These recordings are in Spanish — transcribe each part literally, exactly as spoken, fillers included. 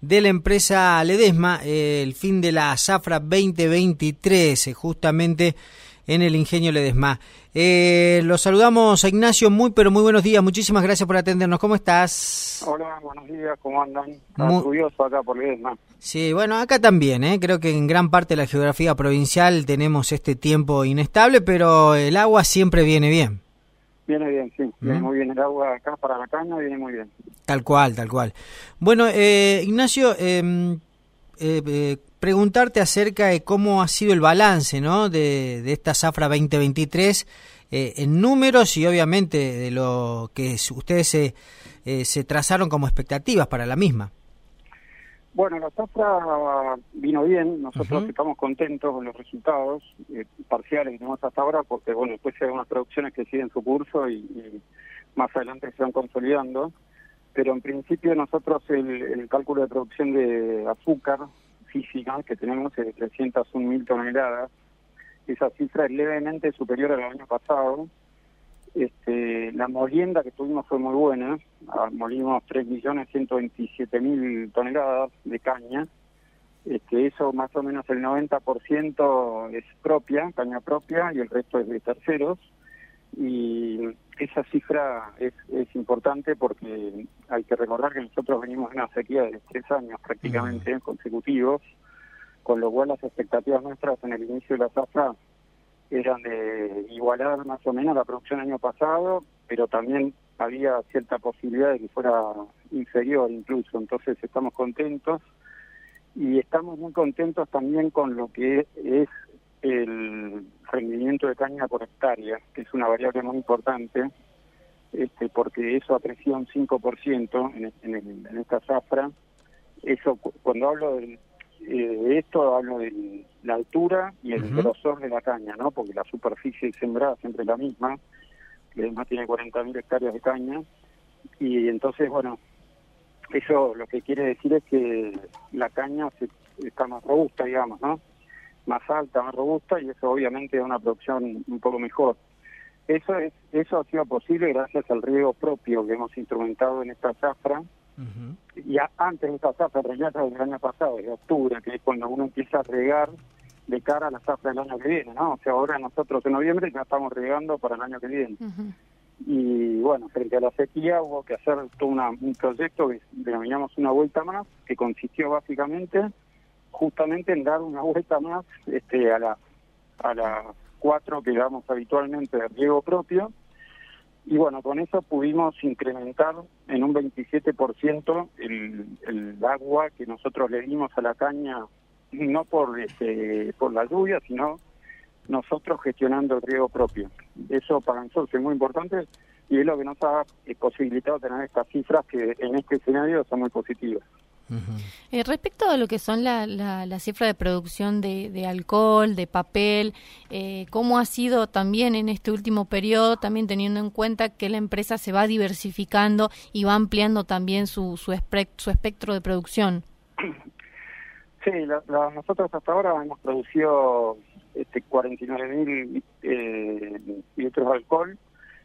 de la empresa Ledesma, eh, el fin de la Zafra veinte veintitrés, eh, justamente en el Ingenio Ledesma. Eh, los saludamos a Ignacio, muy pero muy buenos días, muchísimas gracias por atendernos, ¿cómo estás? Hola, buenos días, ¿cómo andan? Está muy... lluvioso acá por Ledesma. Sí, bueno, acá también, ¿eh? Creo que en gran parte de la geografía provincial tenemos este tiempo inestable, pero el agua siempre viene bien. Viene bien, sí, viene ¿Mm? muy bien el agua acá para la caña, viene muy bien. Tal cual, tal cual. Bueno, eh, Ignacio, eh, eh, eh, preguntarte acerca de cómo ha sido el balance, ¿no?, de, de esta Zafra veinte veintitrés, eh, en números y obviamente de lo que ustedes se, eh, se trazaron como expectativas para la misma. Bueno, la Zafra vino bien, nosotros Uh-huh. estamos contentos con los resultados eh, parciales que tenemos hasta ahora, porque bueno, después hay unas producciones que siguen su curso y, y más adelante se van consolidando, pero en principio nosotros el, el cálculo de producción de azúcar física que tenemos es de trescientas un mil toneladas, esa cifra es levemente superior al año pasado. Este, la molienda que tuvimos fue muy buena, molimos tres millones ciento veintisiete mil toneladas de caña, este, eso más o menos el noventa por ciento es propia, caña propia, y el resto es de terceros, y esa cifra es, es importante porque hay que recordar que nosotros venimos de una sequía de tres años prácticamente uh-huh. consecutivos, con lo cual las expectativas nuestras en el inicio de la zafra eran de igualar más o menos la producción el año pasado, pero también había cierta posibilidad de que fuera inferior incluso, entonces estamos contentos y estamos muy contentos también con lo que es el rendimiento de caña por hectárea, que es una variable muy importante, este, porque eso ha crecido un cinco por ciento en, en, el, en esta zafra. Eso, cuando hablo del Eh, de esto hablo de la altura y el uh-huh. grosor de la caña, ¿no? Porque la superficie sembrada siempre es la misma, que además tiene cuarenta mil hectáreas de caña, y entonces, bueno, eso lo que quiere decir es que la caña se, está más robusta, digamos, ¿no? Más alta, más robusta, y eso obviamente es una producción un poco mejor. Eso es eso ha sido posible gracias al riego propio que hemos instrumentado en esta zafra. Uh-huh. Y a, antes de esta zafra, ya del año pasado, de octubre, que es cuando uno empieza a regar de cara a la zafra del año que viene, ¿no? O sea, ahora nosotros en noviembre ya estamos regando para el año que viene. Uh-huh. Y bueno, frente a la sequía hubo que hacer todo una, un proyecto que denominamos una vuelta más, que consistió básicamente justamente en dar una vuelta más este, a, la, a las cuatro que damos habitualmente de riego propio. Y bueno, con eso pudimos incrementar en un veintisiete por ciento el, el agua que nosotros le dimos a la caña, no por este, por la lluvia, sino nosotros gestionando el riego propio. Eso para nosotros es muy importante y es lo que nos ha posibilitado tener estas cifras que en este escenario son muy positivas. Uh-huh. Eh, respecto a lo que son la, la, la cifra de producción de, de alcohol, de papel, eh, ¿cómo ha sido también en este último periodo, también teniendo en cuenta que la empresa se va diversificando y va ampliando también su, su, espe- su espectro de producción? Sí, la, la, nosotros hasta ahora hemos producido este, cuarenta y nueve mil eh, litros de alcohol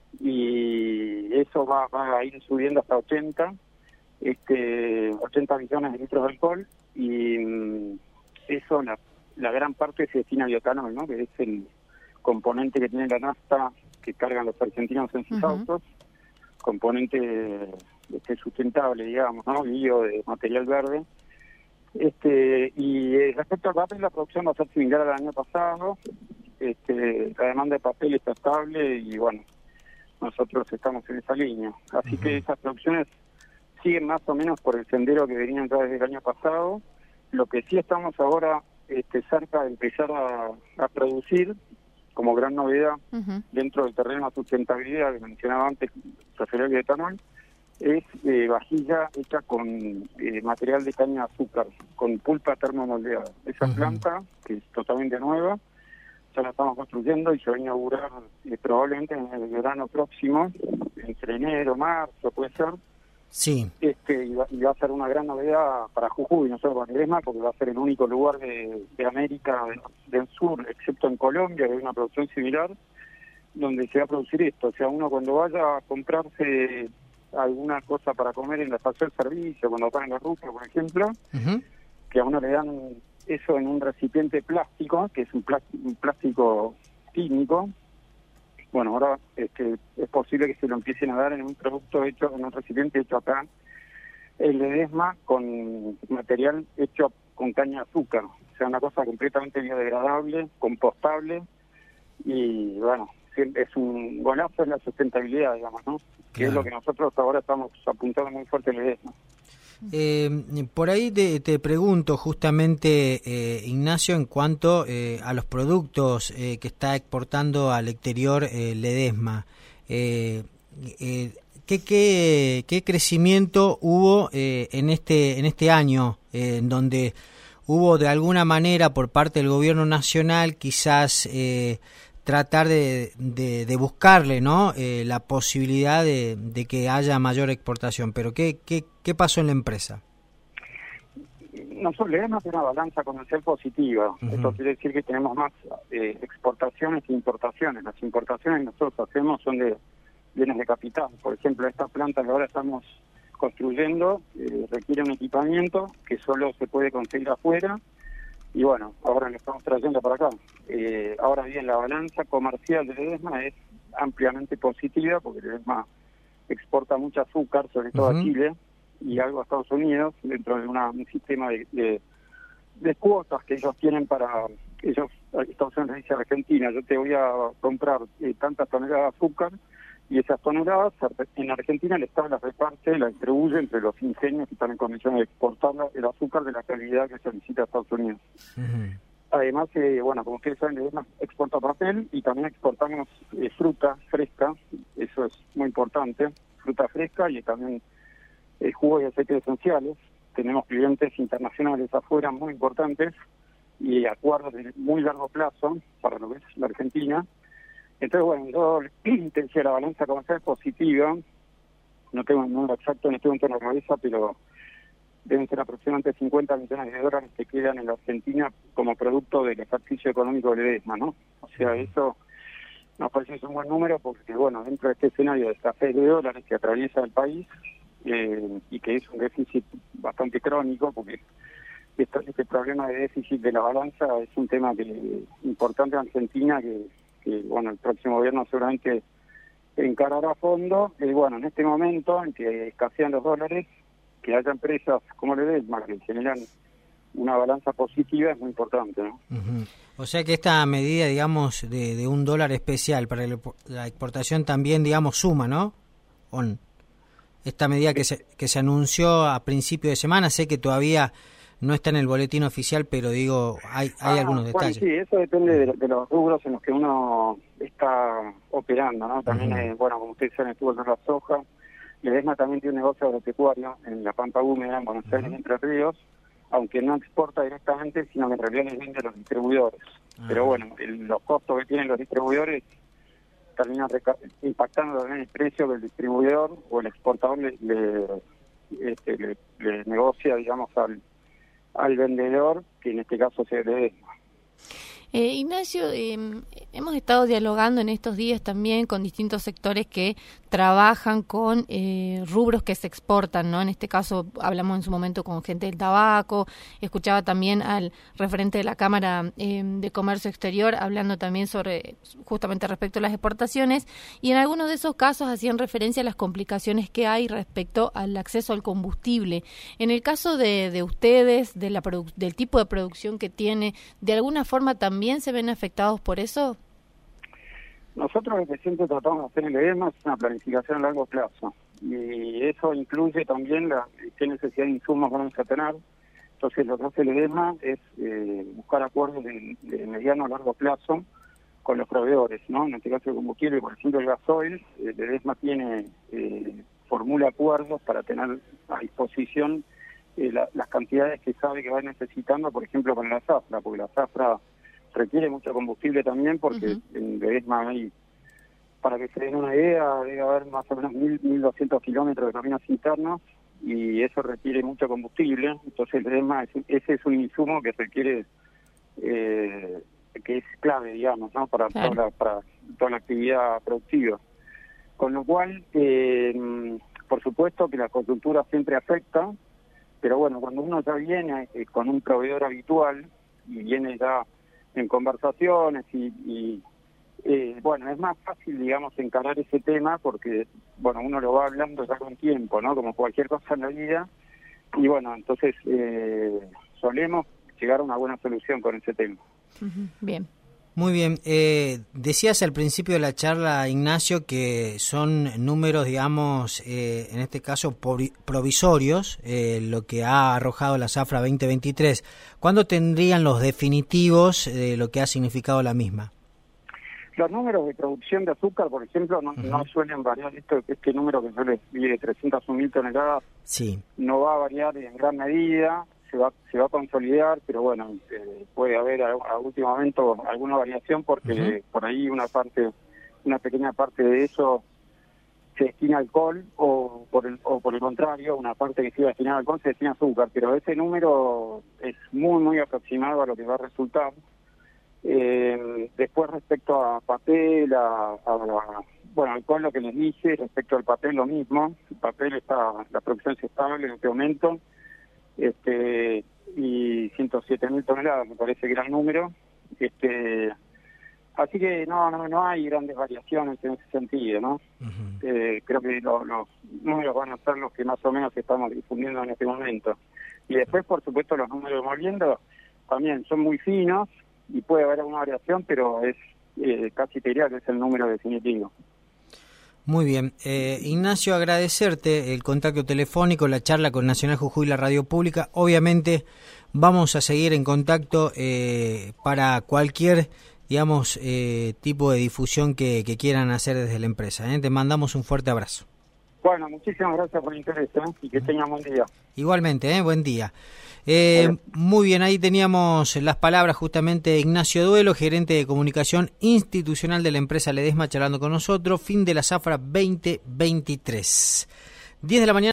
y eso va, va a ir subiendo hasta ochenta. Este, ochenta millones de litros de alcohol y mm, eso la, la gran parte se destina a bioetanol, ¿no? Que es el componente que tiene la nafta que cargan los argentinos en sus uh-huh. autos, componente este, sustentable, digamos, ¿no? Bio de material verde. Este y eh, respecto al papel, la producción va a ser similar al año pasado. Este, la demanda de papel está estable y bueno, nosotros estamos en esa línea. Así uh-huh. que esas producciones siguen más o menos por el sendero que venían ya desde el año pasado. Lo que sí estamos ahora este, cerca de empezar a, a producir, como gran novedad, uh-huh. dentro del terreno de sustentabilidad que mencionaba antes, referido al etanol, es eh, vajilla hecha con eh, material de caña de azúcar, con pulpa termomoldeada. Esa uh-huh. planta, que es totalmente nueva, ya la estamos construyendo y se va a inaugurar eh, probablemente en el verano próximo, entre enero, marzo, puede ser. Sí. Este, y, va, y va a ser una gran novedad para Jujuy, no solo para Ledesma, porque va a ser el único lugar de, de América del Sur, excepto en Colombia, que hay una producción similar, donde se va a producir esto. O sea, uno cuando vaya a comprarse alguna cosa para comer en la estación de servicio, cuando pagan la ruta, por ejemplo, uh-huh. que a uno le dan eso en un recipiente plástico, que es un plástico, un plástico químico. Bueno, ahora es que es posible que se lo empiecen a dar en un producto hecho, en un recipiente hecho acá, el Ledesma, con material hecho con caña de azúcar. O sea, una cosa completamente biodegradable, compostable, y bueno, es un golazo en la sustentabilidad, digamos, ¿no? Que claro. es lo que nosotros ahora estamos apuntando muy fuerte en Ledesma. Eh, por ahí te, te pregunto justamente, eh, Ignacio, en cuanto eh, a los productos eh, que está exportando al exterior eh, Ledesma. Eh, eh, ¿qué, qué, ¿Qué crecimiento hubo eh, en este en este año, eh, en donde hubo de alguna manera por parte del gobierno nacional quizás eh, tratar de, de, de buscarle, ¿no? Eh, la posibilidad de, de que haya mayor exportación, pero ¿qué, qué, qué pasó en la empresa? Nosotros Ledesma tiene una balanza comercial positiva. Uh-huh. Esto quiere decir que tenemos más eh, exportaciones que importaciones. Las importaciones que nosotros hacemos son de bienes de capital. Por ejemplo, esta planta que ahora estamos construyendo eh, requiere un equipamiento que solo se puede conseguir afuera. Y bueno, ahora lo estamos trayendo para acá. Eh, ahora bien, la balanza comercial de Ledesma es ampliamente positiva, porque Ledesma exporta mucho azúcar, sobre todo uh-huh. a Chile y algo a Estados Unidos, dentro de una, un sistema de, de, de cuotas que ellos tienen para... ellos Estados Unidos dice a Argentina, yo te voy a comprar eh, tantas toneladas de azúcar, y esas toneladas en Argentina el Estado las reparte, las distribuye entre los ingenios que están en condiciones de exportar el azúcar de la calidad que solicita Estados Unidos. Uh-huh. Además, eh, bueno, como ustedes saben, Ledesma exporta papel y también exportamos eh, fruta fresca, eso es muy importante, fruta fresca y también eh, jugos y aceites esenciales. Tenemos clientes internacionales afuera muy importantes y acuerdos de muy largo plazo para lo que es la Argentina. Entonces, bueno, yo te decía, la balanza comercial es positiva, no tengo un número exacto en este momento en la cabeza, pero deben ser aproximadamente cincuenta millones de dólares que quedan en la Argentina como producto del ejercicio económico de Ledesma, ¿no? O sea, eso nos parece que es un buen número porque, bueno, dentro de este escenario de escasez de dólares que atraviesa el país eh, y que es un déficit bastante crónico, porque este, este problema de déficit de la balanza es un tema que importante en Argentina que... que bueno, el próximo gobierno seguramente encarará a fondo. Y bueno, en este momento en que escasean los dólares, que haya empresas como Ledesma que generan una balanza positiva es muy importante, ¿no? Uh-huh. O sea que esta medida, digamos, de, de un dólar especial para la exportación también, digamos, suma, ¿no? On. Esta medida que se, que se anunció a principio de semana, sé que todavía no está en el boletín oficial, pero digo, hay hay ah, algunos detalles. Bueno, sí, eso depende de, de los rubros en los que uno está operando, ¿no? También, uh-huh. eh, bueno, como ustedes saben, estuvo en la soja. Ledesma también tiene un negocio agropecuario en la Pampa Húmeda, en Buenos Aires, uh-huh. Entre Ríos, aunque no exporta directamente, sino que en realidad les vende a los distribuidores. Uh-huh. Pero bueno, el, los costos que tienen los distribuidores terminan reca- impactando también el precio que el distribuidor o el exportador le, le, este, le, le negocia, digamos, al al vendedor, que en este caso se Ledesma. Eh, Ignacio, eh, hemos estado dialogando en estos días también con distintos sectores que trabajan con eh, rubros que se exportan, ¿no? En este caso hablamos en su momento con gente del tabaco, escuchaba también al referente de la Cámara eh, de Comercio Exterior hablando también sobre justamente respecto a las exportaciones, y en algunos de esos casos hacían referencia a las complicaciones que hay respecto al acceso al combustible. En el caso de, de ustedes, de la produ- del tipo de producción que tiene, ¿de alguna forma también ¿También se ven afectados por eso? Nosotros lo que siempre tratamos de hacer en Ledesma es una planificación a largo plazo. Y eso incluye también la, qué necesidad de insumos vamos a tener. Entonces lo que hace Ledesma es eh, buscar acuerdos de, de mediano a largo plazo con los proveedores, ¿no? En este caso el combustible, por ejemplo el gasoil, eh, Ledesma tiene, eh, formula acuerdos para tener a disposición eh, la, las cantidades que sabe que va necesitando, por ejemplo con la zafra, porque la zafra requiere mucho combustible también, porque uh-huh. en Ledesma hay, para que se den una idea, debe haber más o menos mil, mil doscientos kilómetros de caminos internos, y eso requiere mucho combustible. Entonces Ledesma, es, ese es un insumo que requiere, eh, que es clave, digamos, ¿no? para, toda la, para toda la actividad productiva. Con lo cual, eh, por supuesto que la coyuntura siempre afecta, pero bueno, cuando uno ya viene eh, con un proveedor habitual y viene ya en conversaciones y, y eh, bueno, es más fácil, digamos, encarar ese tema porque, bueno, uno lo va hablando ya con tiempo, ¿no? Como cualquier cosa en la vida. Y bueno, entonces eh, solemos llegar a una buena solución con ese tema. Uh-huh. Bien. Muy bien. Eh, decías al principio de la charla, Ignacio, que son números, digamos, eh, en este caso provisorios, eh, lo que ha arrojado la zafra veinte veintitrés. ¿Cuándo tendrían los definitivos de eh, lo que ha significado la misma? Los números de producción de azúcar, por ejemplo, no, uh-huh. no suelen variar. Esto, este número que yo les di de trescientas un mil toneladas sí. no va a variar en gran medida. Se va, se va a consolidar, pero bueno, eh, puede haber a, a último momento alguna variación porque uh-huh. por ahí una parte, una pequeña parte de eso se destina a alcohol o por el, o por el contrario, una parte que se iba a destinar a alcohol se destina a azúcar, pero ese número es muy, muy aproximado a lo que va a resultar. Eh, después respecto a papel, a, a bueno, alcohol lo que les dije, respecto al papel lo mismo, el papel está, la producción es estable en este momento. Este y ciento siete mil toneladas me parece que era el número, este así que no no no hay grandes variaciones en ese sentido, ¿no? Uh-huh. eh, creo que lo, los números van a ser los que más o menos estamos difundiendo en este momento, y después por supuesto los números de moliendo también son muy finos y puede haber alguna variación, pero es eh, casi te diría que es el número definitivo. Muy bien. Eh, Ignacio, agradecerte el contacto telefónico, la charla con Nacional Jujuy y la Radio Pública. Obviamente vamos a seguir en contacto eh, para cualquier, digamos, eh, tipo de difusión que, que quieran hacer desde la empresa. ¿eh? Te mandamos un fuerte abrazo. Bueno, muchísimas gracias por el interés ¿eh? y que tengan buen día. Igualmente, ¿eh? Buen día. Eh, muy bien, ahí teníamos las palabras justamente de Ignacio Duelo, gerente de comunicación institucional de la empresa Ledesma, charlando con nosotros. Fin de la zafra veinte veintitrés. diez de la mañana.